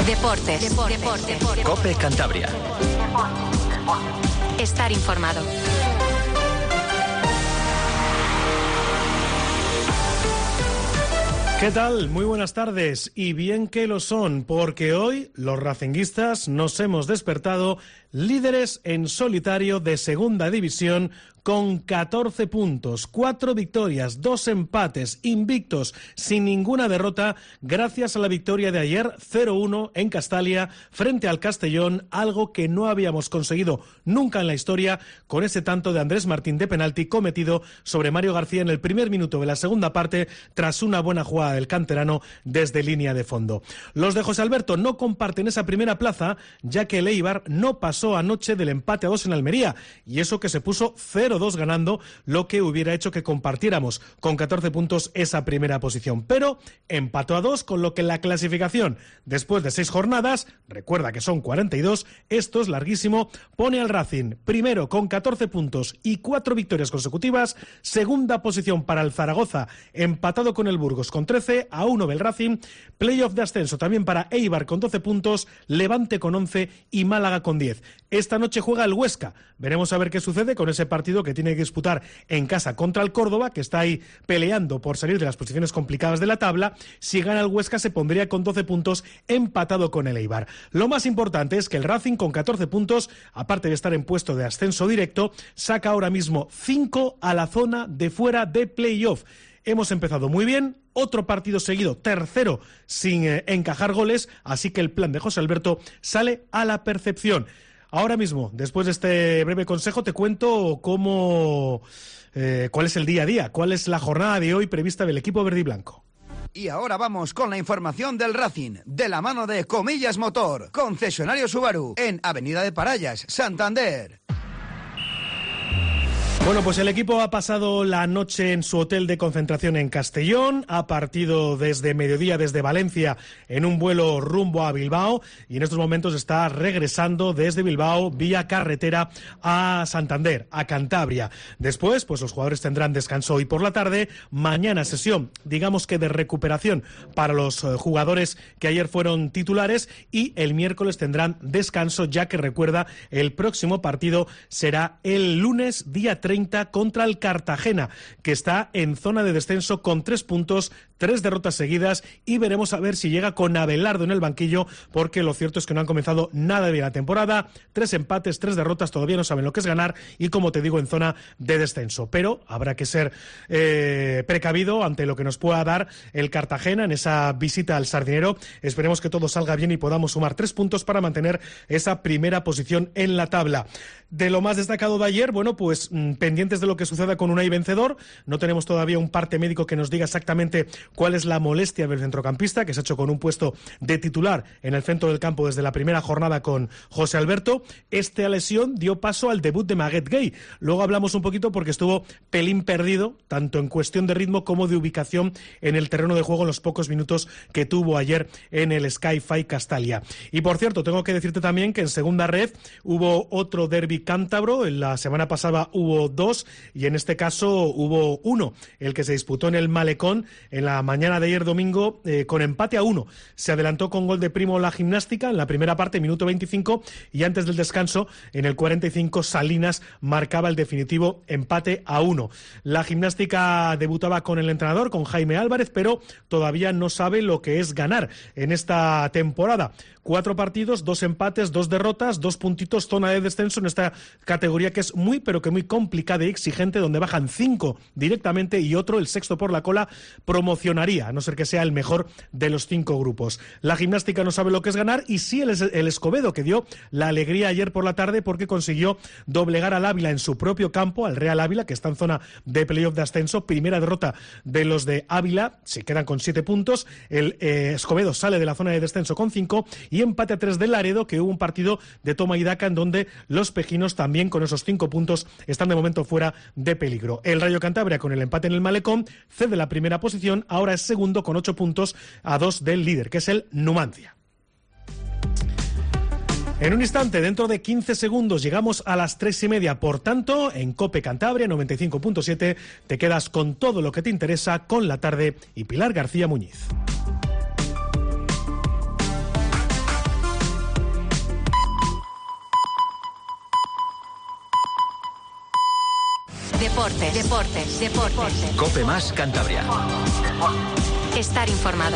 Deportes. COPE Cantabria. Estar informado. ¿Qué tal? Muy buenas tardes, y bien que lo son, porque hoy los racinguistas nos hemos despertado líderes en solitario de Segunda División con 14 puntos, 4 victorias, 2 empates, invictos, sin ninguna derrota, gracias a la victoria de ayer 0-1 en Castalia frente al Castellón, algo que no habíamos conseguido nunca en la historia con ese tanto de Andrés Martín de penalti cometido sobre Mario García en el primer minuto de la segunda parte tras una buena jugada del canterano desde línea de fondo. Los de José Alberto no comparten esa primera plaza, ya que el Eibar no pasó anoche del empate a 2 en Almería, y eso que se puso 0-2 ganando, lo que hubiera hecho que compartiéramos con 14 puntos esa primera posición. Pero empató a 2, con lo que la clasificación, después de 6 jornadas, recuerda que son 42, esto es larguísimo, pone al Racing primero con 14 puntos y 4 victorias consecutivas, segunda posición para el Zaragoza, empatado con el Burgos con 13, a 1 del Racing, playoff de ascenso también para Eibar con 12 puntos, Levante con 11 y Málaga con 10. Esta noche juega el Huesca, veremos a ver qué sucede con ese partido que tiene que disputar en casa contra el Córdoba, que está ahí peleando por salir de las posiciones complicadas de la tabla. Si gana el Huesca se pondría con 12 puntos empatado con el Eibar. Lo más importante es que el Racing con 14 puntos, aparte de estar en puesto de ascenso directo, saca ahora mismo 5 a la zona de fuera de playoff. Hemos empezado muy bien, otro partido seguido, tercero sin encajar goles, así que el plan de José Alberto sale a la perfección. Ahora mismo, después de este breve consejo, te cuento cuál es el día a día, cuál es la jornada de hoy prevista del equipo verde y blanco. Y ahora vamos con la información del Racing, de la mano de Comillas Motor, concesionario Subaru, en Avenida de Parallas, Santander. Bueno, pues el equipo ha pasado la noche en su hotel de concentración en Castellón, ha partido desde mediodía desde Valencia en un vuelo rumbo a Bilbao y en estos momentos está regresando desde Bilbao vía carretera a Santander, a Cantabria. Después, pues los jugadores tendrán descanso hoy por la tarde, mañana sesión, digamos que de recuperación para los jugadores que ayer fueron titulares, y el miércoles tendrán descanso, ya que recuerda, el próximo partido será el lunes día 30 contra el Cartagena, que está en zona de descenso con 3 puntos, 3 derrotas seguidas, y veremos a ver si llega con Abelardo en el banquillo, porque lo cierto es que no han comenzado nada bien la temporada, 3 empates, 3 derrotas, todavía no saben lo que es ganar, y como te digo, en zona de descenso. Pero habrá que ser precavido ante lo que nos pueda dar el Cartagena en esa visita al Sardinero. Esperemos que todo salga bien y podamos sumar 3 puntos para mantener esa primera posición en la tabla. De lo más destacado de ayer, bueno, pues pendientes de lo que suceda con Unai Vencedor. No tenemos todavía un parte médico que nos diga exactamente cuál es la molestia del centrocampista, que se ha hecho con un puesto de titular en el centro del campo desde la primera jornada con José Alberto. Esta lesión dio paso al debut de Maguette Gueye. Luego hablamos un poquito porque estuvo pelín perdido, tanto en cuestión de ritmo como de ubicación en el terreno de juego en los pocos minutos que tuvo ayer en el Sky-Fi Castalia. Y por cierto, tengo que decirte también que en segunda red hubo otro derbi cántabro. En la semana pasada hubo 2 y en este caso hubo 1, el que se disputó en el Malecón en la mañana de ayer domingo con empate a 1. Se adelantó con gol de Primo la Gimnástica en la primera parte, minuto 25, y antes del descanso, en el 45, Salinas marcaba el definitivo empate a 1. La Gimnástica debutaba con el entrenador, con Jaime Álvarez, pero todavía no sabe lo que es ganar en esta temporada. 4 partidos, 2 empates, 2 derrotas, 2 puntitos, zona de descenso en esta categoría que es muy, pero que muy complicada y exigente, donde bajan 5 directamente y otro, el sexto por la cola, promocionaría, a no ser que sea el mejor de los 5 grupos. La Gimnástica no sabe lo que es ganar, y sí el Escobedo, que dio la alegría ayer por la tarde porque consiguió doblegar al Ávila en su propio campo, al Real Ávila, que está en zona de playoff de ascenso. Primera derrota de los de Ávila, se quedan con 7 puntos. El Escobedo sale de la zona de descenso con 5, y empate a 3 del Laredo, que hubo un partido de toma y daca en donde los pejinos también con esos 5 puntos están de momento fuera de peligro. El Rayo Cantabria, con el empate en el Malecón, cede la primera posición, ahora es segundo con 8 puntos a 2 del líder, que es el Numancia. En un instante, dentro de 15 segundos, llegamos a las 3:30. Por tanto, en COPE Cantabria 95.7 te quedas con todo lo que te interesa con La Tarde y Pilar García Muñiz. Deportes. COPE más Cantabria. Estar informado.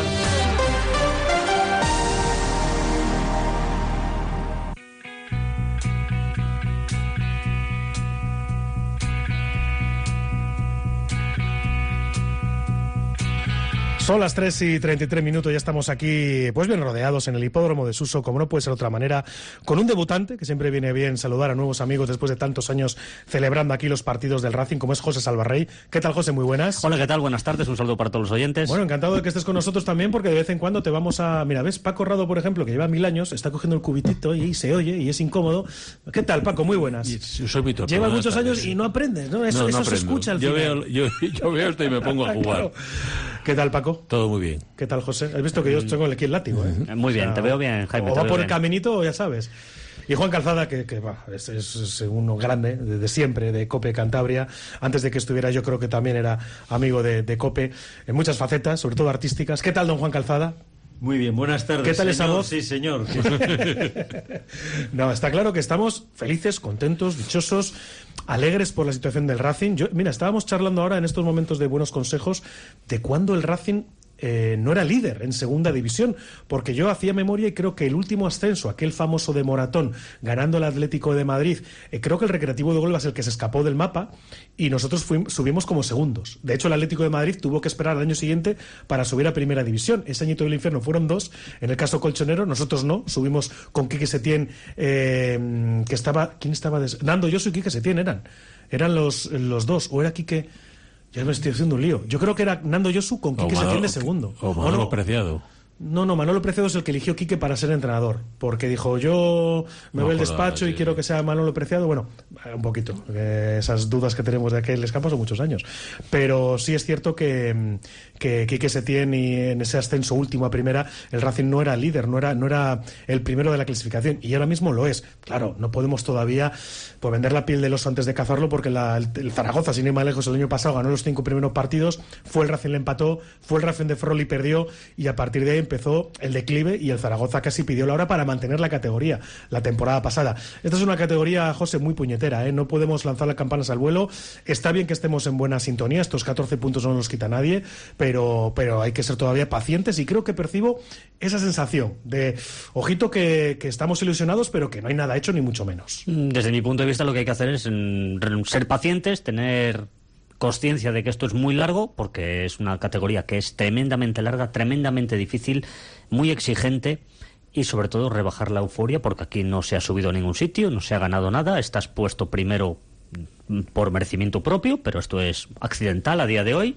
Son las 3:33, ya estamos aquí, pues bien rodeados en el hipódromo de Suso, como no puede ser de otra manera, con un debutante, que siempre viene bien saludar a nuevos amigos después de tantos años celebrando aquí los partidos del Racing, como es José Salvarrey. ¿Qué tal, José? Muy buenas. Hola, ¿qué tal? Buenas tardes, un saludo para todos los oyentes. Bueno, encantado de que estés con nosotros también, porque de vez en cuando te vamos a... Mira, ¿ves? Paco Rado, por ejemplo, que lleva 1000 años, está cogiendo el cubitito y se oye y es incómodo. ¿Qué tal, Paco? Muy buenas. Soy muy torpe. Llevas muchos años y no aprendes, ¿no? Eso se escucha al final. Yo veo esto y me pongo a jugar. Claro. ¿Qué tal, Paco? Todo muy bien. ¿Qué tal, José? Has visto que yo tengo aquí el látigo, ¿eh? Muy bien, te veo bien, Jaime. O va por el caminito o ya sabes. Y Juan Calzada, que es uno grande, de siempre, de COPE Cantabria. Antes de que estuviera, yo creo que también era amigo de COPE, en muchas facetas, sobre todo artísticas. ¿Qué tal, don Juan Calzada? Muy bien, buenas tardes. ¿Qué tal esa voz? Sí, señor. No, está claro que estamos felices, contentos, dichosos, alegres por la situación del Racing. Mira, estábamos charlando ahora en estos momentos de buenos consejos de cuándo el Racing no era líder en segunda división, porque yo hacía memoria y creo que el último ascenso, aquel famoso de Moratón, ganando el Atlético de Madrid, creo que el Recreativo de Huelva es el que se escapó del mapa y nosotros subimos como segundos. De hecho, el Atlético de Madrid tuvo que esperar al año siguiente para subir a primera división. Ese añito del infierno fueron 2, en el caso colchonero, nosotros no, subimos con Quique Setién, que estaba... ¿Quién estaba? Nando Yosu y Quique Setién eran los dos, o era Quique... Ya me estoy haciendo un lío. Yo creo que era Nando Yosu con Quique Setién de segundo. O Manolo Preciado. No, Manolo Preciado es el que eligió Quique para ser entrenador, porque dijo, yo me voy al despacho y quiero que sea Manolo Preciado. Bueno, un poquito, esas dudas que tenemos de aquel escapo son muchos años, pero sí es cierto que Quique Setién, y en ese ascenso último a primera, el Racing no era líder, no era el primero de la clasificación, y ahora mismo lo es. Claro, no podemos todavía vender la piel del oso antes de cazarlo, porque el Zaragoza, sin ir más lejos, el año pasado ganó los 5 primeros partidos, fue el Racing, le empató, fue el Racing de Ferrol y perdió, y a partir de ahí empezó el declive y el Zaragoza casi pidió la hora para mantener la categoría la temporada pasada. Esta es una categoría, José, muy puñetera, ¿eh? No podemos lanzar las campanas al vuelo. Está bien que estemos en buena sintonía, estos 14 puntos no nos quita nadie, pero hay que ser todavía pacientes, y creo que percibo esa sensación de, ojito, que estamos ilusionados, pero que no hay nada hecho, ni mucho menos. Desde mi punto de vista, lo que hay que hacer es ser pacientes, tener consciencia de que esto es muy largo, porque es una categoría que es tremendamente larga, tremendamente difícil, muy exigente, y sobre todo rebajar la euforia, porque aquí no se ha subido a ningún sitio, no se ha ganado nada, estás puesto primero por merecimiento propio, pero esto es accidental a día de hoy.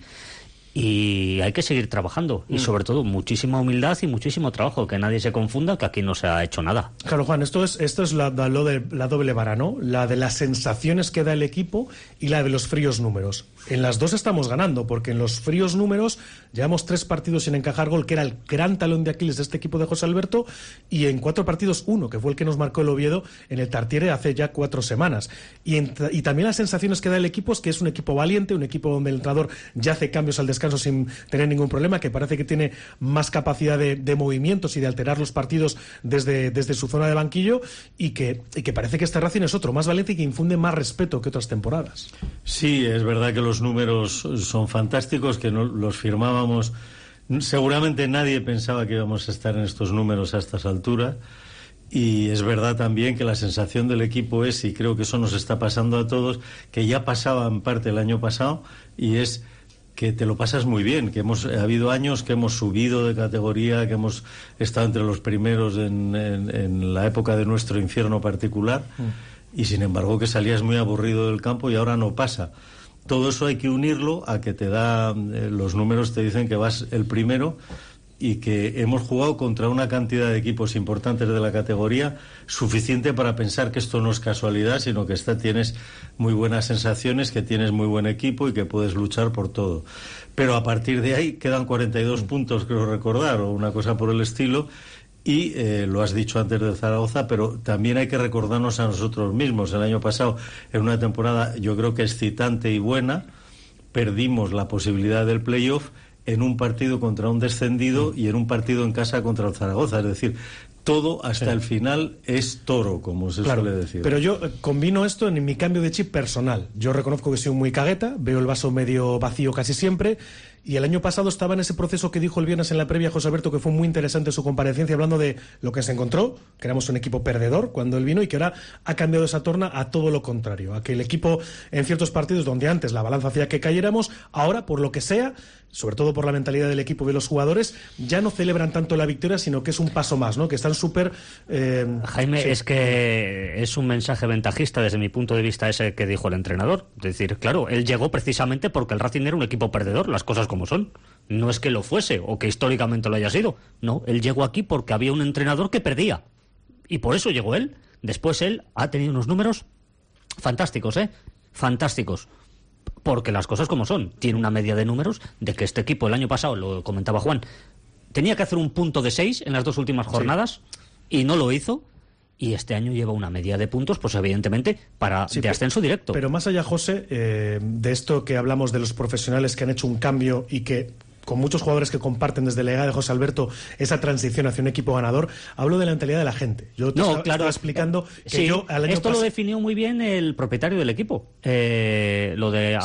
Y hay que seguir trabajando, y sobre todo muchísima humildad y muchísimo trabajo, que nadie se confunda que aquí no se ha hecho nada. Claro, Juan, esto es lo de la doble vara, ¿no? La de las sensaciones que da el equipo y la de los fríos números. En las dos estamos ganando, porque en los fríos números llevamos 3 partidos sin encajar gol, que era el gran talón de Aquiles de este equipo de José Alberto, y en 4 partidos 1, que fue el que nos marcó el Oviedo en el Tartiere hace ya 4 semanas. Y también las sensaciones que da el equipo es que es un equipo valiente, un equipo donde el entrenador ya hace cambios al descanso sin tener ningún problema, que parece que tiene más capacidad de movimientos y de alterar los partidos desde su zona de banquillo, y que parece que este Racing es otro, más valiente y que infunde más respeto que otras temporadas. Sí, es verdad que los números son fantásticos, que no los firmábamos. Seguramente nadie pensaba que íbamos a estar en estos números a estas alturas. Y es verdad también que la sensación del equipo es, y creo que eso nos está pasando a todos, que ya pasaba en parte el año pasado, y es que te lo pasas muy bien, que ha habido años que hemos subido de categoría, que hemos estado entre los primeros en la época de nuestro infierno particular, y sin embargo que salías muy aburrido del campo, y ahora no pasa. Todo eso hay que unirlo a que te da, los números te dicen que vas el primero, y que hemos jugado contra una cantidad de equipos importantes de la categoría suficiente para pensar que esto no es casualidad, sino que tienes muy buenas sensaciones, que tienes muy buen equipo y que puedes luchar por todo. Pero a partir de ahí quedan 42 puntos, creo recordar, o una cosa por el estilo, y lo has dicho antes de Zaragoza, pero también hay que recordarnos a nosotros mismos. El año pasado, en una temporada yo creo que excitante y buena, perdimos la posibilidad del playoff, en un partido contra un descendido y en un partido en casa contra el Zaragoza. Es decir, todo hasta el final es toro, como se suele decir. Pero yo combino esto en mi cambio de chip personal. Yo reconozco que soy muy cagueta, veo el vaso medio vacío casi siempre, y el año pasado estaba en ese proceso que dijo el viernes en la previa José Alberto, que fue muy interesante su comparecencia, hablando de lo que se encontró, que éramos un equipo perdedor cuando él vino, y que ahora ha cambiado esa torna a todo lo contrario, a que el equipo en ciertos partidos donde antes la balanza hacía que cayéramos, ahora por lo que sea, sobre todo por la mentalidad del equipo y de los jugadores, ya no celebran tanto la victoria, sino que es un paso más, ¿no? Que están súper... Jaime, sí. Es que es un mensaje ventajista desde mi punto de vista ese que dijo el entrenador. Es decir, claro, él llegó precisamente porque el Racing era un equipo perdedor, las cosas como son. No es que lo fuese o que históricamente lo haya sido. No, él llegó aquí porque había un entrenador que perdía. Y por eso llegó él. Después él ha tenido unos números fantásticos, fantásticos. Porque las cosas como son. Tiene una media de números de que este equipo el año pasado, lo comentaba Juan, tenía que hacer un punto de 6 en las 2 últimas jornadas y no lo hizo. Y este año lleva una media de puntos, pues evidentemente, de ascenso directo. Pero más allá, José, de esto que hablamos de los profesionales que han hecho un cambio y que, con muchos jugadores que comparten desde la llegada de José Alberto esa transición hacia un equipo ganador, hablo de la mentalidad de la gente. Yo estaba explicando que yo al año esto lo definió muy bien el propietario del equipo. Lo de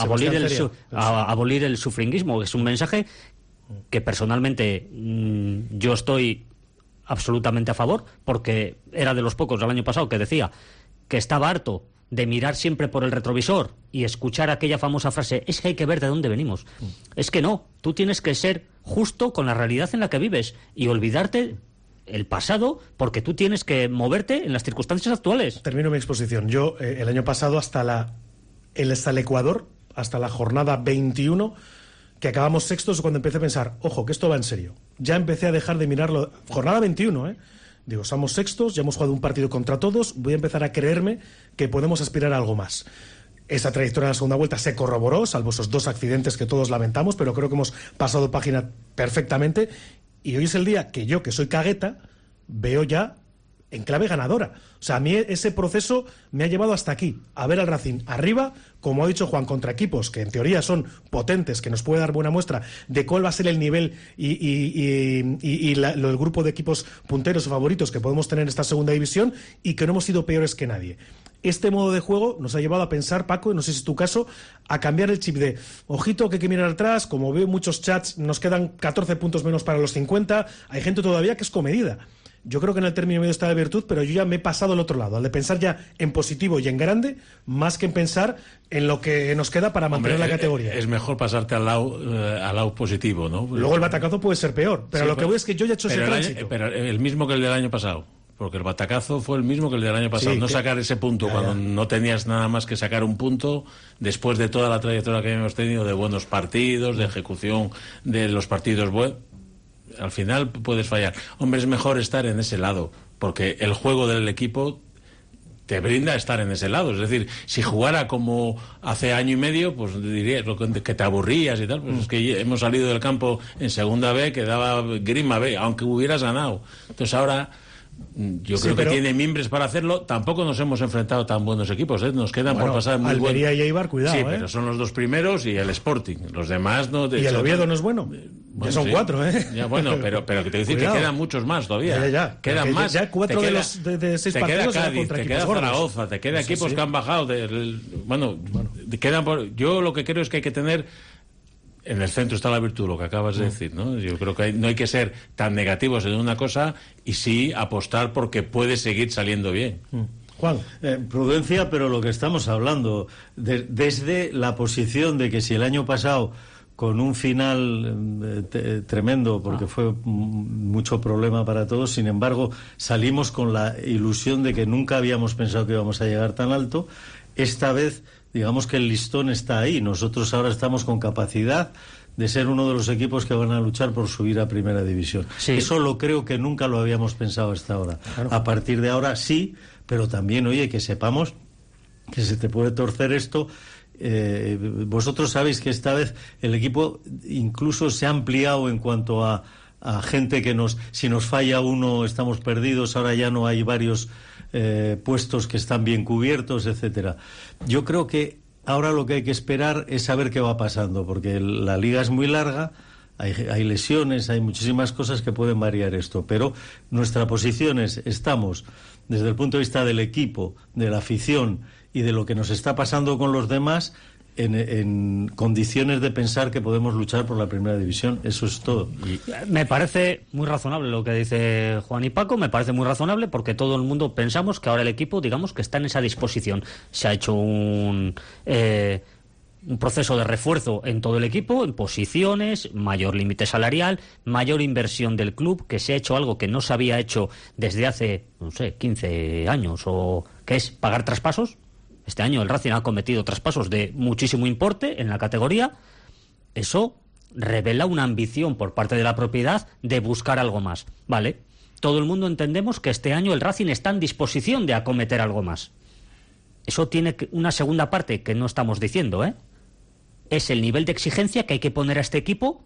abolir el sufringuismo. Es un mensaje que personalmente yo estoy absolutamente a favor, porque era de los pocos del año pasado que decía que estaba harto de mirar siempre por el retrovisor y escuchar aquella famosa frase, es que hay que ver de dónde venimos. Es que no, tú tienes que ser justo con la realidad en la que vives y olvidarte el pasado, porque tú tienes que moverte en las circunstancias actuales. Termino mi exposición. Yo, el año pasado, hasta el Ecuador, hasta la jornada 21, que acabamos sextos, cuando empecé a pensar, ojo, que esto va en serio. Ya empecé a dejar de mirarlo. Jornada 21, Digo, somos sextos, ya hemos jugado un partido contra todos, voy a empezar a creerme que podemos aspirar a algo más. Esa trayectoria en la segunda vuelta se corroboró, salvo esos 2 accidentes que todos lamentamos, pero creo que hemos pasado página perfectamente. Y hoy es el día que yo, que soy cagueta, veo ya en clave ganadora. O sea, a mí ese proceso me ha llevado hasta aquí, a ver al Racing arriba, como ha dicho Juan, contra equipos que en teoría son potentes, que nos puede dar buena muestra de cuál va a ser el nivel y el grupo de equipos punteros o favoritos que podemos tener en esta segunda división, y que no hemos sido peores que nadie. Este modo de juego nos ha llevado a pensar, Paco, y no sé si es tu caso, a cambiar el chip de ojito que hay que mirar atrás. Como veo muchos chats, nos quedan 14 puntos menos para los 50, hay gente todavía que es comedida. Yo creo que en el término medio está la virtud, pero yo ya me he pasado al otro lado, al de pensar ya en positivo y en grande, más que en pensar en lo que nos queda para mantener la categoría. Es mejor pasarte al lado positivo, ¿no? Luego el batacazo puede ser peor, pero lo que voy es que yo ya he hecho ese tránsito. Pero el mismo que el del año pasado, porque el batacazo fue el mismo que el del año pasado. No sacar ese punto cuando no tenías nada más que sacar un punto, después de toda la trayectoria que hemos tenido de buenos partidos, de ejecución de los partidos buenos. Al final puedes fallar. Hombre, es mejor estar en ese lado, porque el juego del equipo te brinda estar en ese lado. Es decir, si jugara como hace año y medio, pues dirías que te aburrías y tal. Pues es que hemos salido del campo en segunda B, que daba grima B, aunque hubieras ganado. Entonces ahora yo creo que tiene mimbres para hacerlo. Tampoco nos hemos enfrentado a tan buenos equipos, nos quedan por pasar muy buenos. Almería y Eibar, cuidado. Sí, pero son los 2 primeros y el Sporting. Los demás no. Y el Oviedo no es bueno. Ya son 4, Ya, bueno, pero que te voy a decir que quedan muchos más todavía. Quedan más. Ya 4 de 6 partidos. Te queda Cádiz, te queda Zaragoza, te queda equipos que han bajado. Quedan yo lo que creo es que hay que tener. En el centro está la virtud, lo que acabas de decir, ¿no? Yo creo que no hay que ser tan negativos en una cosa y sí apostar porque puede seguir saliendo bien. Juan. Prudencia, pero lo que estamos hablando, desde la posición de que si el año pasado, con un final tremendo, porque fue mucho problema para todos, sin embargo, salimos con la ilusión de que nunca habíamos pensado que íbamos a llegar tan alto, esta vez digamos que el listón está ahí. Nosotros ahora estamos con capacidad de ser uno de los equipos que van a luchar por subir a Primera División. Sí. Eso lo creo que nunca lo habíamos pensado hasta ahora. Claro. A partir de ahora sí, pero también, oye, que sepamos que se te puede torcer esto. Vosotros sabéis que esta vez el equipo incluso se ha ampliado en cuanto a gente que si nos falla uno estamos perdidos. Ahora ya no hay varios puestos que están bien cubiertos, etcétera. Yo creo que ahora lo que hay que esperar es saber qué va pasando, porque la liga es muy larga, hay lesiones, hay muchísimas cosas que pueden variar esto, pero nuestra posición es, estamos desde el punto de vista del equipo, de la afición y de lo que nos está pasando con los demás en condiciones de pensar que podemos luchar por la primera división. Eso es todo. Me parece muy razonable lo que dice Juan y Paco, me parece muy razonable porque todo el mundo pensamos que ahora el equipo, digamos, que está en esa disposición. Se ha hecho un proceso de refuerzo en todo el equipo, en posiciones, mayor límite salarial, mayor inversión del club, que se ha hecho algo que no se había hecho desde hace, no sé, 15 años, o que es pagar traspasos. Este año el Racing ha cometido traspasos de muchísimo importe en la categoría. Eso revela una ambición por parte de la propiedad de buscar algo más. Vale, todo el mundo entendemos que este año el Racing está en disposición de acometer algo más. Eso tiene una segunda parte que no estamos diciendo, ¿eh? Es el nivel de exigencia que hay que poner a este equipo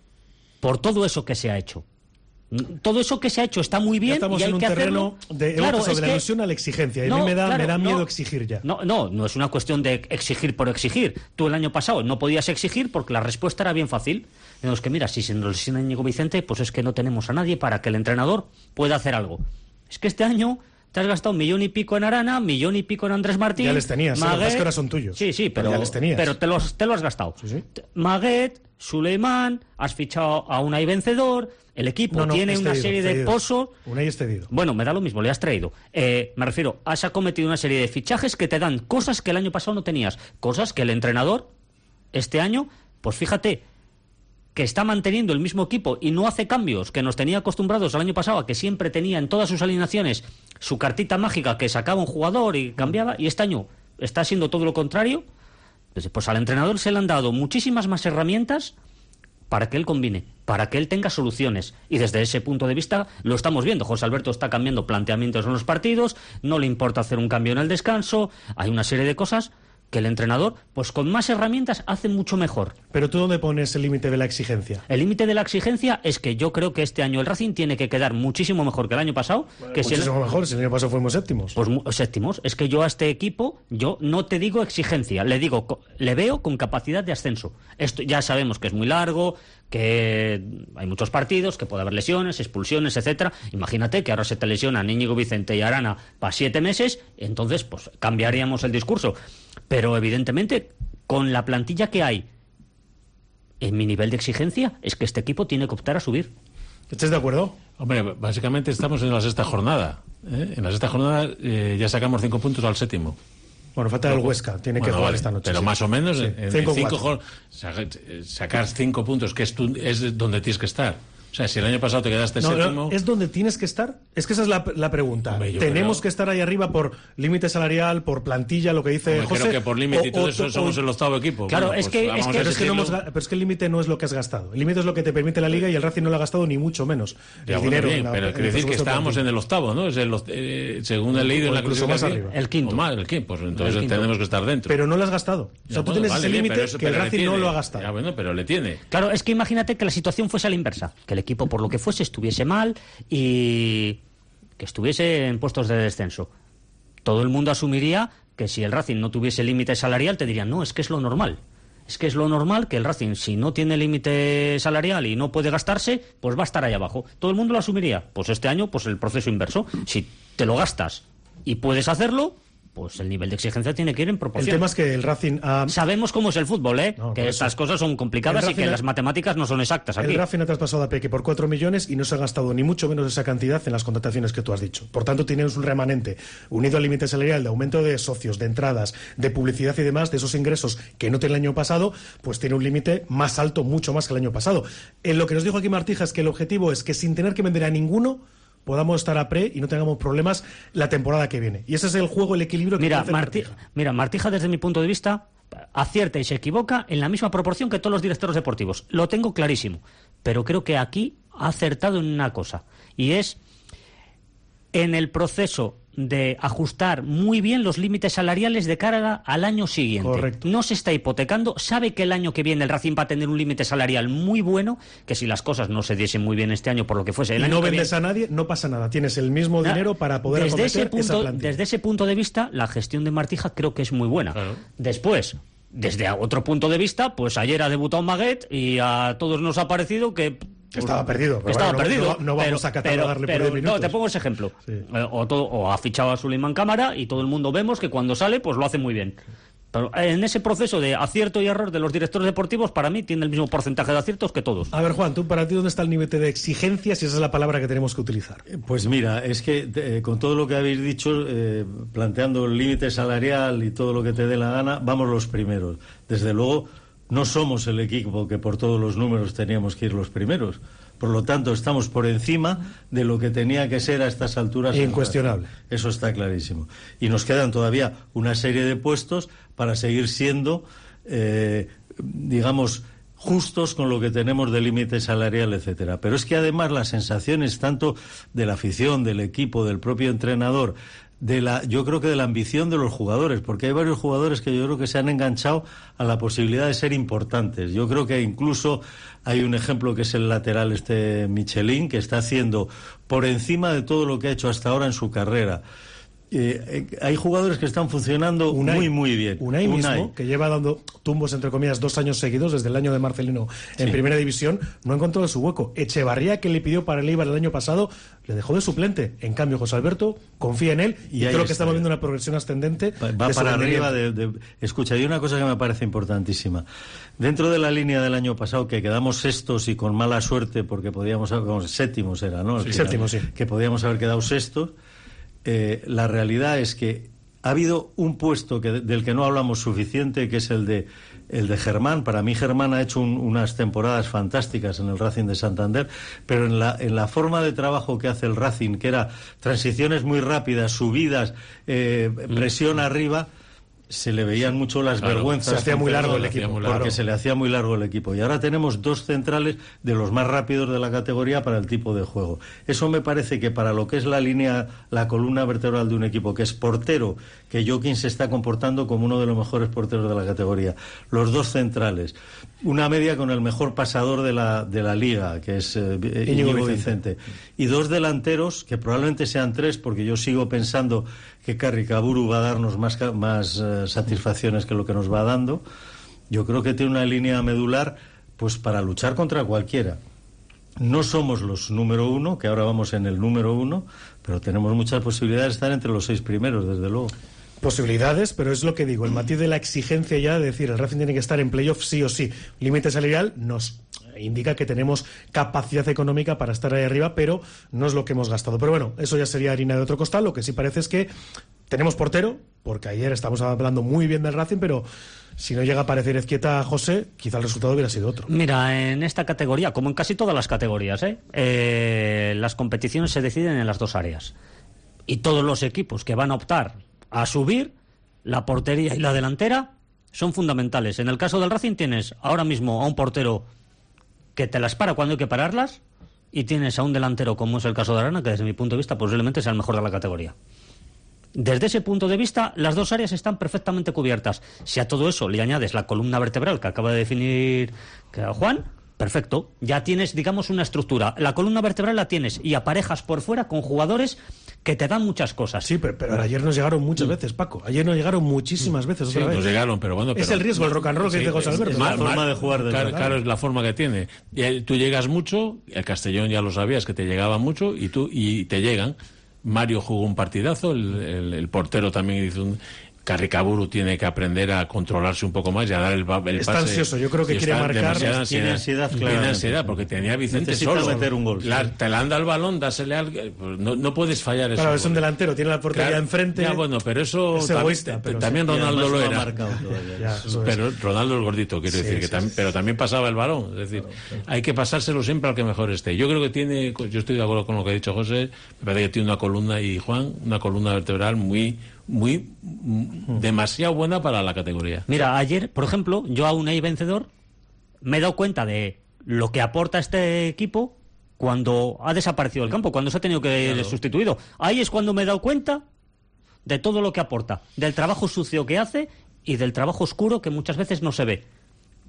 por todo eso que se ha hecho. Todo eso que se ha hecho está muy bien. Ya estamos y hay en un que terreno hacerlo. de la ilusión a la exigencia. Y a mí me da miedo exigir ya. No es una cuestión de exigir por exigir. Tú el año pasado no podías exigir porque la respuesta era bien fácil. Es que mira, si se nos lesiona Íñigo Vicente, pues es que no tenemos a nadie para que el entrenador pueda hacer algo. Es que este año te has gastado 1,5 millones en Arana, 1,5 millones en Andrés Martín. Ya les tenías, Maguet, es que ahora son tuyos. Sí, pero ya les tenías. Pero te lo has gastado. Sí. Maguet, Suleimán, has fichado a Unai Vencedor, el equipo tiene una serie de pozos. Unai es cedido. Bueno, me da lo mismo, le has traído. Me refiero, has acometido una serie de fichajes que te dan cosas que el año pasado no tenías, cosas que el entrenador este año, pues fíjate, que está manteniendo el mismo equipo y no hace cambios, que nos tenía acostumbrados el año pasado a que siempre tenía en todas sus alineaciones su cartita mágica que sacaba un jugador y cambiaba, y este año está siendo todo lo contrario. Pues al entrenador se le han dado muchísimas más herramientas para que él combine, para que él tenga soluciones, y desde ese punto de vista lo estamos viendo. José Alberto está cambiando planteamientos en los partidos, no le importa hacer un cambio en el descanso, hay una serie de cosas que el entrenador, pues con más herramientas, hace mucho mejor. Pero ¿tú dónde pones el límite de la exigencia? El límite de la exigencia es que yo creo que este año el Racing tiene que quedar muchísimo mejor que el año pasado. Muchísimo mejor, si el año pasado fuimos séptimos. Pues séptimos. Es que yo a este equipo, yo no te digo exigencia, le veo con capacidad de ascenso. Esto ya sabemos que es muy largo, que hay muchos partidos, que puede haber lesiones, expulsiones, etcétera. Imagínate que ahora se te lesionan Íñigo Vicente y Arana para 7 meses, entonces pues cambiaríamos el discurso. Pero evidentemente, con la plantilla que hay, en mi nivel de exigencia, es que este equipo tiene que optar a subir. ¿Estás de acuerdo? Hombre, básicamente estamos en la sexta jornada. En la sexta jornada ya sacamos 5 puntos al séptimo. Bueno, falta el Huesca, tiene que jugar esta noche. Pero más o menos, sí. en 5 jornadas, sacar 5 puntos, que es donde tienes que estar. O sea, si el año pasado te quedaste séptimo... ¿Es donde tienes que estar? Es que esa es la pregunta. Hombre, ¿Tenemos que estar ahí arriba por límite salarial, por plantilla, lo que dice José? Creo que por límite y todo eso somos el octavo equipo. Claro, bueno, pero es que el límite no es lo que has gastado. El límite es lo que te permite la Liga y el Racing no lo ha gastado ni mucho menos. Pero quiere decir que estábamos en el octavo, ¿no? Según he leído en la incluso más arriba. El quinto. Pues entonces tenemos que estar dentro. Pero no lo has gastado. O sea, tú tienes ese límite que el Racing no lo ha gastado. Ya, bueno, pero le tiene. Claro, es que imagínate que la situación fuese a la inversa. Que el equipo, por lo que fuese, estuviese mal y que estuviese en puestos de descenso. Todo el mundo asumiría que si el Racing no tuviese límite salarial, te dirían, no, es que es lo normal. Es que es lo normal que el Racing, si no tiene límite salarial y no puede gastarse, pues va a estar ahí abajo. Todo el mundo lo asumiría. Pues este año, pues el proceso inverso. Si te lo gastas y puedes hacerlo, pues el nivel de exigencia tiene que ir en proporción. El tema es que el Racing... Sabemos cómo es el fútbol, que estas cosas son complicadas y que las matemáticas no son exactas aquí. El Racing ha traspasado a Peque por 4 millones y no se ha gastado ni mucho menos esa cantidad en las contrataciones que tú has dicho. Por tanto, tienes un remanente unido al límite salarial de aumento de socios, de entradas, de publicidad y demás, de esos ingresos que no tiene el año pasado, pues tiene un límite más alto, mucho más que el año pasado. Lo que nos dijo aquí Martija es que el objetivo es que sin tener que vender a ninguno podamos estar a pre y no tengamos problemas la temporada que viene. Y ese es el juego, el equilibrio que hace Martija. Mira, Martija, desde mi punto de vista, acierta y se equivoca en la misma proporción que todos los directores deportivos. Lo tengo clarísimo. Pero creo que aquí ha acertado en una cosa. Y es en el proceso de ajustar muy bien los límites salariales de cara al año siguiente. Correcto. No se está hipotecando, sabe que el año que viene el Racing va a tener un límite salarial muy bueno, que si las cosas no se diesen muy bien este año por lo que fuese... Y no vendes a nadie, no pasa nada, tienes el mismo dinero para poder acometer esa plantilla. Desde ese punto de vista, la gestión de Martija creo que es muy buena. Claro. Después, Desde otro punto de vista, pues ayer ha debutado Maguet y a todos nos ha parecido que... Estaba perdido. Estaba perdido. No vamos a catalogarle por 10 minutos. No, te pongo ese ejemplo. Sí. O ha fichado a Suleiman Cámara y todo el mundo vemos que cuando sale, pues lo hace muy bien. Pero en ese proceso de acierto y error de los directores deportivos, para mí tiene el mismo porcentaje de aciertos que todos. A ver, Juan, ¿tú para ti dónde está el nivel de exigencia, si esa es la palabra que tenemos que utilizar? Pues mira, es que con todo lo que habéis dicho, planteando el límite salarial y todo lo que te dé la gana, vamos los primeros. Desde luego, no somos el equipo que por todos los números teníamos que ir los primeros. Por lo tanto, estamos por encima de lo que tenía que ser a estas alturas. Incuestionable. Eso está clarísimo. Y nos quedan todavía una serie de puestos para seguir siendo, digamos, justos con lo que tenemos de límite salarial, etcétera. Pero es que además las sensaciones tanto de la afición, del equipo, del propio entrenador, yo creo que de la ambición de los jugadores, porque hay varios jugadores que yo creo que se han enganchado a la posibilidad de ser importantes. Yo creo que incluso hay un ejemplo que es el lateral Michelin, que está haciendo por encima de todo lo que ha hecho hasta ahora en su carrera. Hay jugadores que están funcionando muy bien. Unai mismo, que lleva dando tumbos, entre comillas, 2 años seguidos, desde el año de Marcelino en Primera División, no ha encontrado su hueco. Echevarría, que le pidió para el Eibar el año pasado, le dejó de suplente. En cambio, José Alberto confía en él y creo que estamos viendo una progresión ascendente. Va para arriba. Escucha, hay una cosa que me parece importantísima. Dentro de la línea del año pasado, que quedamos sextos y con mala suerte, porque séptimos era, ¿no? Séptimos, sí. Que podíamos haber quedado sextos. La realidad es que ha habido un puesto del que no hablamos suficiente, que es el de Germán. Para mí Germán ha hecho unas temporadas fantásticas en el Racing de Santander, pero en la forma de trabajo que hace el Racing, que era transiciones muy rápidas, subidas, presión arriba, se le veían mucho las vergüenzas. Se hacía muy largo el equipo. Porque se le hacía muy largo el equipo. Y ahora tenemos 2 centrales de los más rápidos de la categoría para el tipo de juego. Eso me parece que para lo que es la columna vertebral de un equipo, que es portero, que Joaquín se está comportando como uno de los mejores porteros de la categoría. Los 2 centrales. Una media con el mejor pasador de la liga, que es Íñigo Vicente. Y 2 delanteros, que probablemente sean 3, porque yo sigo pensando que Carricaburu va a darnos más satisfacciones que lo que nos va dando. Yo creo que tiene una línea medular pues para luchar contra cualquiera. No somos los número 1, que ahora vamos en el número 1, pero tenemos muchas posibilidades de estar entre los 6 primeros, desde luego. Posibilidades, pero es lo que digo, el matiz de la exigencia ya de decir el Racing tiene que estar en playoff sí o sí. Límite salarial nos indica que tenemos capacidad económica para estar ahí arriba, pero no es lo que hemos gastado. Pero bueno, eso ya sería harina de otro costal. Lo que sí parece es que tenemos portero, porque ayer estamos hablando muy bien del Racing, pero si no llega a aparecer Ezquieta José, quizá el resultado hubiera sido otro. Mira, en esta categoría, como en casi todas las categorías, las competiciones se deciden en las 2 áreas. Y todos los equipos que van a optar a subir, la portería y la delantera son fundamentales. En el caso del Racing tienes ahora mismo a un portero que te las para cuando hay que pararlas, y tienes a un delantero como es el caso de Arana, que desde mi punto de vista posiblemente sea el mejor de la categoría. Desde ese punto de vista, las 2 áreas están perfectamente cubiertas. Si a todo eso le añades la columna vertebral que acaba de definir Juan, perfecto. Ya tienes, digamos, una estructura. La columna vertebral la tienes y aparejas por fuera con jugadores que te dan muchas cosas. Sí, pero ayer nos llegaron muchas veces, Paco. Ayer nos llegaron muchísimas veces. Otra vez. Nos llegaron, pero bueno. Es el riesgo, el rock and roll que dice José Alberto. Es la forma de jugar. Claro, es la forma que tiene. Y tú llegas mucho, el Castellón ya lo sabías que te llegaba mucho, y te llegan. Mario jugó un partidazo, el portero también hizo un... Carricaburu tiene que aprender a controlarse un poco más y a dar el pase. Está ansioso, yo creo que quiere marcar. Tiene ansiedad, porque tenía a Vicente necesita solo. meter un gol. Te la anda el balón, dásele al... No puedes fallar eso. Claro, es un delantero, tiene la portería enfrente. Ya, bueno, pero eso... Es egoísta. También Ronaldo lo era. Pero Ronaldo es gordito, quiero decir. Pero también pasaba el balón. Es decir, hay que pasárselo siempre al que mejor esté. Yo creo que tiene... Yo estoy de acuerdo con lo que ha dicho José. Me parece que tiene una columna, y Juan, una columna vertebral muy demasiado buena para la categoría. Mira, ayer, por ejemplo, yo a Unai vencedor me he dado cuenta de lo que aporta este equipo cuando ha desaparecido del campo, cuando se ha tenido que sustituido. Ahí es cuando me he dado cuenta de todo lo que aporta, del trabajo sucio que hace y del trabajo oscuro que muchas veces no se ve. Pues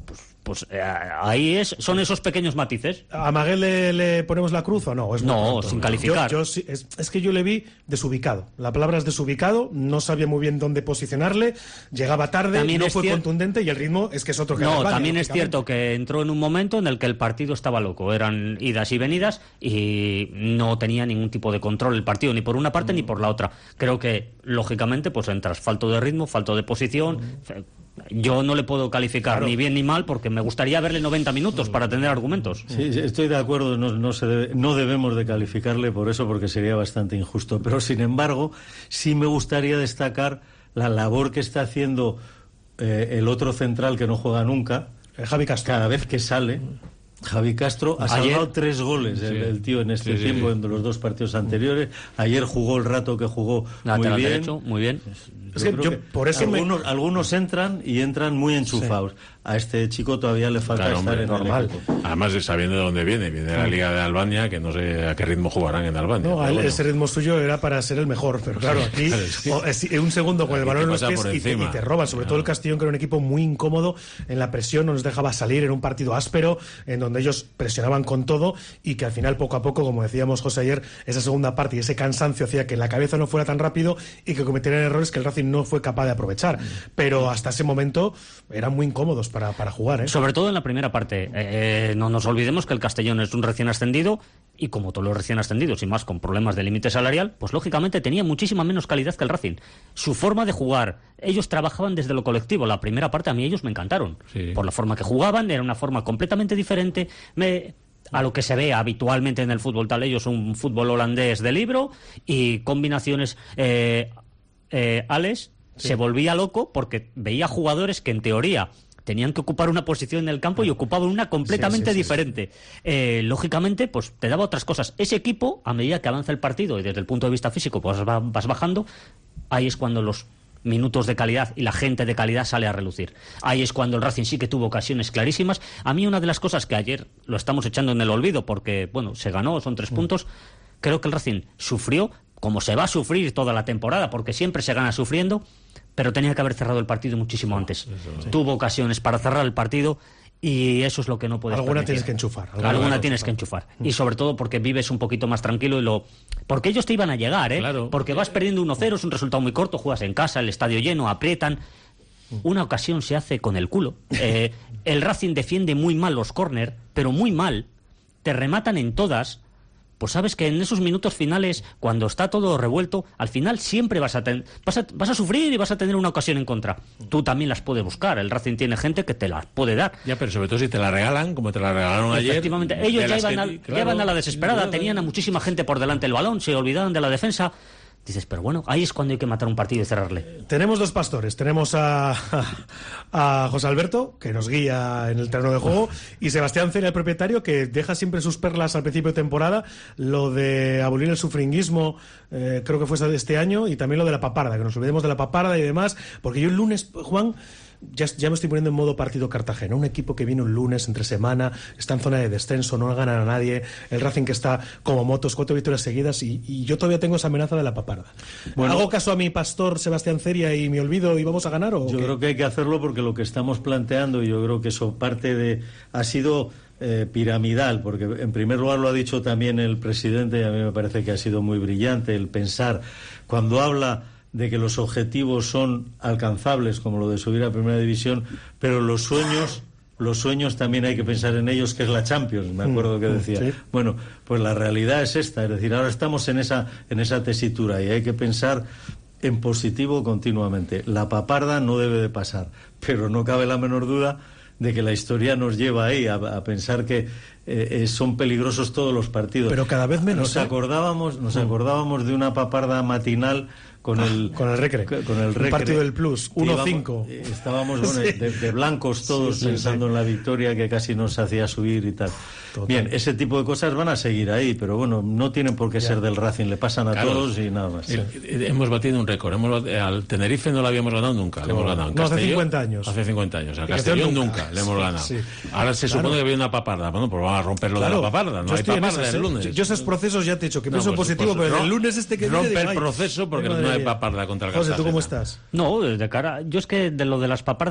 Pues ahí son esos pequeños matices. ¿A Maguel le ponemos la cruz o no? No, sin calificar. Es que yo le vi desubicado. La palabra es desubicado, no sabía muy bien dónde posicionarle, llegaba tarde, también no fue contundente y el ritmo es que es otro que No, también es cierto que entró en un momento en el que el partido estaba loco. Eran idas y venidas y no tenía ningún tipo de control el partido, ni por una parte ni por la otra. Creo que, lógicamente, pues entras falto de ritmo, falto de posición. Yo no le puedo calificar ni bien ni mal porque me gustaría verle 90 minutos para tener argumentos. Sí, estoy de acuerdo, no debemos de calificarle por eso porque sería bastante injusto, pero sin embargo sí me gustaría destacar la labor que está haciendo el otro central que no juega nunca, Javi Castro. Cada vez que sale Javi Castro ha salvado 3 goles el tío en este tiempo en los 2 partidos anteriores. Ayer jugó el rato que jugó muy bien. Derecho, muy bien. Es que por eso algunos entran y entran muy enchufados. A este chico todavía le falta estar en normal. Además, sabiendo de dónde viene de la Liga de Albania, que no sé a qué ritmo jugarán en Albania. No, ese ritmo suyo era para ser el mejor, pero claro, aquí un segundo con el balón en los pies y te roban, sobre todo el Castellón, que era un equipo muy incómodo en la presión, no nos dejaba salir, era un partido áspero, en donde ellos presionaban con todo y que al final, poco a poco, como decíamos José ayer, esa segunda parte y ese cansancio hacía que la cabeza no fuera tan rápido y que cometieran errores que el Racing no fue capaz de aprovechar, pero hasta ese momento eran muy incómodos para jugar, ¿eh? Sobre todo en la primera parte. No nos olvidemos que el Castellón es un recién ascendido y como todos los recién ascendidos y más con problemas de límite salarial, pues lógicamente tenía muchísima menos calidad que el Racing. Su forma de jugar, ellos trabajaban desde lo colectivo. La primera parte a mí ellos me encantaron. Por la forma que jugaban, era una forma completamente diferente a lo que se ve habitualmente en el fútbol tal. Ellos un fútbol holandés de libro y combinaciones Alex se volvía loco porque veía jugadores que en teoría tenían que ocupar una posición en el campo y ocupaban una completamente diferente. Lógicamente, pues te daba otras cosas. Ese equipo, a medida que avanza el partido y desde el punto de vista físico pues vas bajando, ahí es cuando los minutos de calidad y la gente de calidad sale a relucir. Ahí es cuando el Racing sí que tuvo ocasiones clarísimas. A mí una de las cosas que ayer lo estamos echando en el olvido porque, bueno, se ganó, son 3 puntos, creo que el Racing sufrió, como se va a sufrir toda la temporada, porque siempre se gana sufriendo, pero tenía que haber cerrado el partido muchísimo antes. Tuvo ocasiones para cerrar el partido y eso es lo que no puedes Alguna permitir. Tienes que enchufar. Alguna tienes que enchufar. Y sobre todo porque vives un poquito más tranquilo porque ellos te iban a llegar, porque vas perdiendo 1-0, es un resultado muy corto, juegas en casa, el estadio lleno, aprietan. Una ocasión se hace con el culo. El Racing defiende muy mal los córner, pero muy mal. Te rematan en todas. Pues sabes que en esos minutos finales, cuando está todo revuelto, al final siempre vas a sufrir y vas a tener una ocasión en contra. Tú también las puedes buscar. El Racing tiene gente que te las puede dar. Ya, pero sobre todo si te la regalan, como te la regalaron ayer. Efectivamente. Ellos ya iban a la desesperada. Tenían a muchísima gente por delante del balón, se olvidaban de la defensa. Dices, pero bueno, ahí es cuando hay que matar un partido y cerrarle. Tenemos 2 pastores. Tenemos a José Alberto, que nos guía en el terreno de juego, y Sebastián Cera, el propietario, que deja siempre sus perlas al principio de temporada. Lo de abolir el sufringuismo, creo que fue este año, y también lo de la paparda, que nos olvidemos de la paparda y demás, porque yo el lunes, Juan, ya me estoy poniendo en modo partido Cartagena, un equipo que viene un lunes entre semana, está en zona de descenso, no gana a nadie, el Racing que está como motos, 4 victorias seguidas y yo todavía tengo esa amenaza de la paparda. Bueno, ¿hago caso a mi pastor Sebastián Ceria y me olvido y vamos a ganar? ¿O yo qué? Creo que hay que hacerlo porque lo que estamos planteando, yo creo que eso ha sido piramidal, porque en primer lugar lo ha dicho también el presidente y a mí me parece que ha sido muy brillante el pensar, cuando habla de que los objetivos son alcanzables, como lo de subir a Primera División, pero los sueños también hay que pensar en ellos, que es la Champions, me acuerdo que decía. Sí. Bueno, pues la realidad es esta, es decir, ahora estamos en esa tesitura y hay que pensar en positivo continuamente. La paparda no debe de pasar, pero no cabe la menor duda de que la historia nos lleva ahí a pensar que son peligrosos todos los partidos. Pero cada vez menos. Nos acordábamos de una paparda matinal con el Recre. Un partido del Plus, 1-5. Estábamos de blancos todos pensando en la victoria que casi nos hacía subir y tal. Total. Bien, ese tipo de cosas van a seguir ahí, pero bueno, no tienen por qué ser del Racing, le pasan a todos y nada más. Hemos batido un récord. Al Tenerife no lo habíamos ganado nunca. Le hemos ganado en Castellón, hace 50 años. Hace 50 años. Al Castellón nunca le hemos ganado. Sí. Ahora se supone que había una paparda. Bueno, pues vamos a romperlo de la paparda. No hay paparda el lunes. Yo esos procesos ya te he dicho que pienso positivo, pero el lunes que rompe el proceso porque no hay paparda contra el Castellón. José, ¿tú cómo estás? No, de cara. Yo es que de lo de las papardas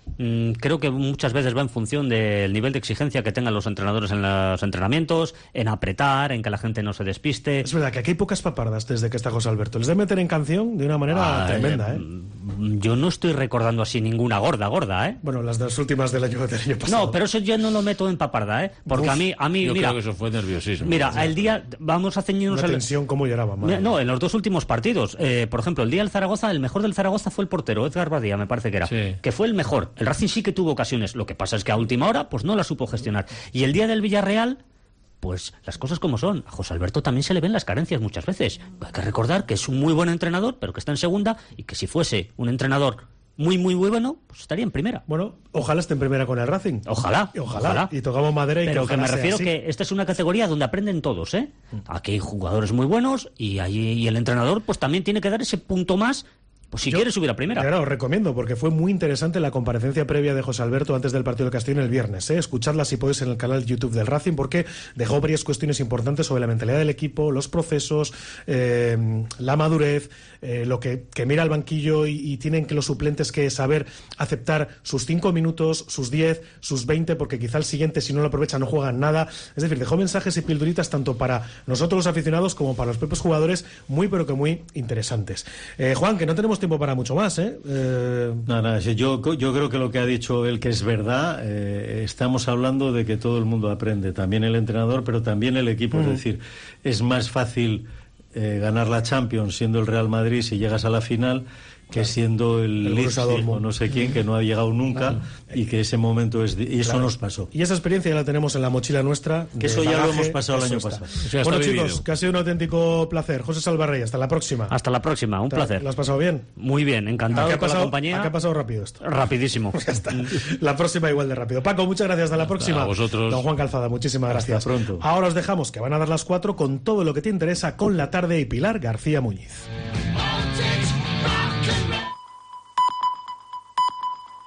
Creo que muchas veces va en función del nivel de exigencia que tengan los entrenadores en los entrenamientos, en apretar, en que la gente no se despiste. Es verdad que aquí hay pocas papardas desde que está José Alberto. Les de meter en canción de una manera tremenda, ¿eh? Yo no estoy recordando así ninguna gorda, ¿eh? Bueno, las dos últimas del año pasado. No, pero eso yo no lo meto en paparda, ¿eh? Porque a mí yo mira, creo que eso fue nerviosismo. Mira, el día, vamos a ceñirnos una tensión como lloraba. No, en los dos últimos partidos. Por ejemplo, el día del Zaragoza, el mejor del Zaragoza fue el portero, Edgar Badía, me parece que era. Sí. Que fue el mejor. El Racing sí que tuvo ocasiones. Lo que pasa es que a última hora, pues no la supo gestionar. Y el día del Villarreal, pues las cosas como son. A José Alberto también se le ven las carencias muchas veces. Hay que recordar que es un muy buen entrenador, pero que está en segunda, y que si fuese un entrenador muy bueno, pues estaría en primera. Bueno, ojalá esté en primera con el Racing. Ojalá. Y tocamos madera y pero que me refiero así. Que esta es una categoría donde aprenden todos, ¿eh? Aquí hay jugadores muy buenos y el entrenador pues también tiene que dar ese punto más. Pues si quieres subir a primera. Claro, os recomiendo, porque fue muy interesante la comparecencia previa de José Alberto antes del partido de Castellón el viernes. Escuchadla si podéis en el canal YouTube del Racing, porque dejó varias cuestiones importantes sobre la mentalidad del equipo, los procesos, la madurez, lo que mira al banquillo y tienen que los suplentes que saber aceptar sus 5 minutos, sus 10, sus 20, porque quizá el siguiente, si no lo aprovechan, no juegan nada. Es decir, dejó mensajes y pildoritas tanto para nosotros los aficionados como para los propios jugadores, muy pero que muy interesantes. Juan, que no tenemos tiempo para mucho más, ¿eh? Nada, yo creo que lo que ha dicho él que es verdad. Estamos hablando de que todo el mundo aprende, también el entrenador, pero también el equipo. Es decir, es más fácil ganar la Champions siendo el Real Madrid si llegas a la final que siendo el Leipzig o no sé quién, que no ha llegado nunca, y que ese momento es... Y eso nos pasó. Y esa experiencia ya la tenemos en la mochila nuestra. Que eso ya lo hemos pasado el año pasado. Bueno, chicos, que ha sido un auténtico placer. José Salvarrey, hasta la próxima. Hasta la próxima, un placer. ¿Lo has pasado bien? Muy bien, encantado con la compañía. ¿A qué ha pasado rápido esto? Rapidísimo. Pues ya está. La próxima igual de rápido. Paco, muchas gracias. Hasta la próxima. A vosotros. Don Juan Calzada, muchísimas gracias. Hasta pronto. Ahora os dejamos, que van a dar las 4 con todo lo que te interesa con La Tarde y Pilar García Muñiz.